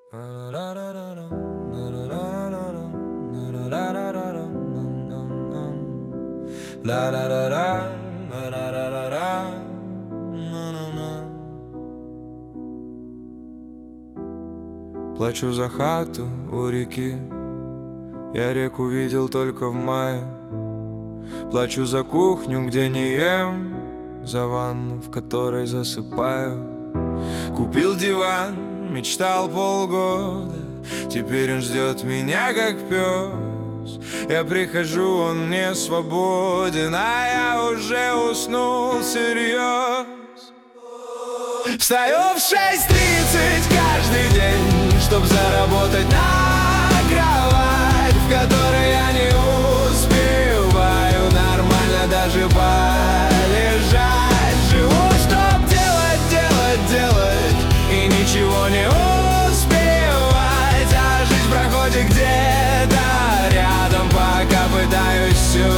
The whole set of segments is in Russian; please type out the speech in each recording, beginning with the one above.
Плачу за хату у реки, я реку видел только в мае. Плачу за кухню, где не ем, за ванну, в которой засыпаю. Купил диван, мечтал полгода, теперь он ждет меня как пес. Я прихожу, он не свободен, а я уже уснул всерьез. Встаю в 6:30 каждый день, чтоб заработать на кровать, в которой я не успеваю нормально даже полежать. Живу, чтоб делать, и ничего не успевать, а жизнь проходит где-то рядом, пока пытаюсь все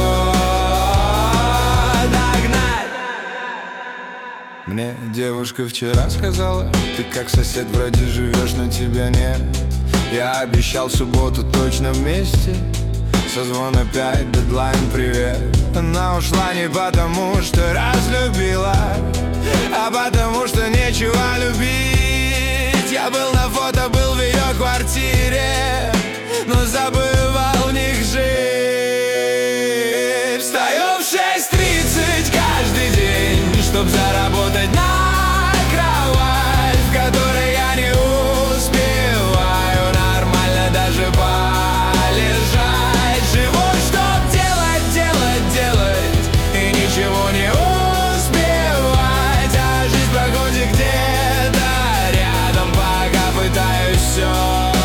догнать. Мне девушка вчера сказала: ты как сосед вроде живешь, но тебя нет. Я обещал в субботу точно вместе, созвон опять, дедлайн, привет. Она ушла не потому, что разлюбила, а потому, что нечего любить. Я был на фото, был в ее квартире, но забывал в них жить. Встаю в 6:30 каждый день, чтоб заработать на кровать, в которой я не успеваю нормально даже полежать. Живу, чтоб делать, и ничего не успевать, а жизнь проходит где-то рядом, пока пытаюсь все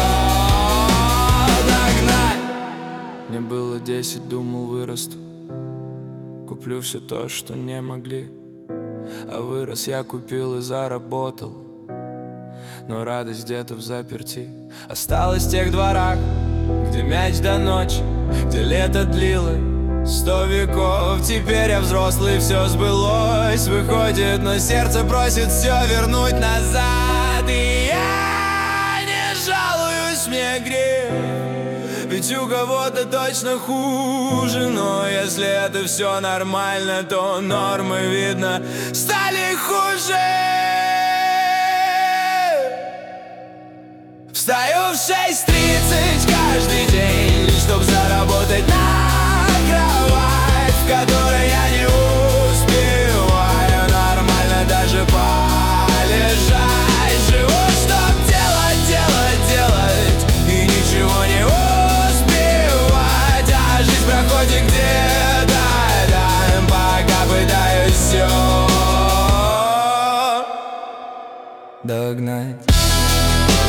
догнать. Мне было 10, думал, вырасту, куплю все то, что не могли. А вырос я, купил и заработал, но радость где-то в заперти осталась в тех дворах, где мяч до ночи, где лето длилось 100 веков. Теперь я взрослый, все сбылось, выходит, но сердце просит все вернуть назад. И я не жалуюсь, мне грех, ведь у кого-то точно хуже. Но если это все нормально, то нормы, видно, стали хуже. Встаю в 6:30 каждый день, чтоб заработать на кровать, в которой я не успеваю нормально даже полежать. Живу, чтоб делать, и ничего не успевать, а жизнь проходит где-то рядом, пока пытаюсь все догнать.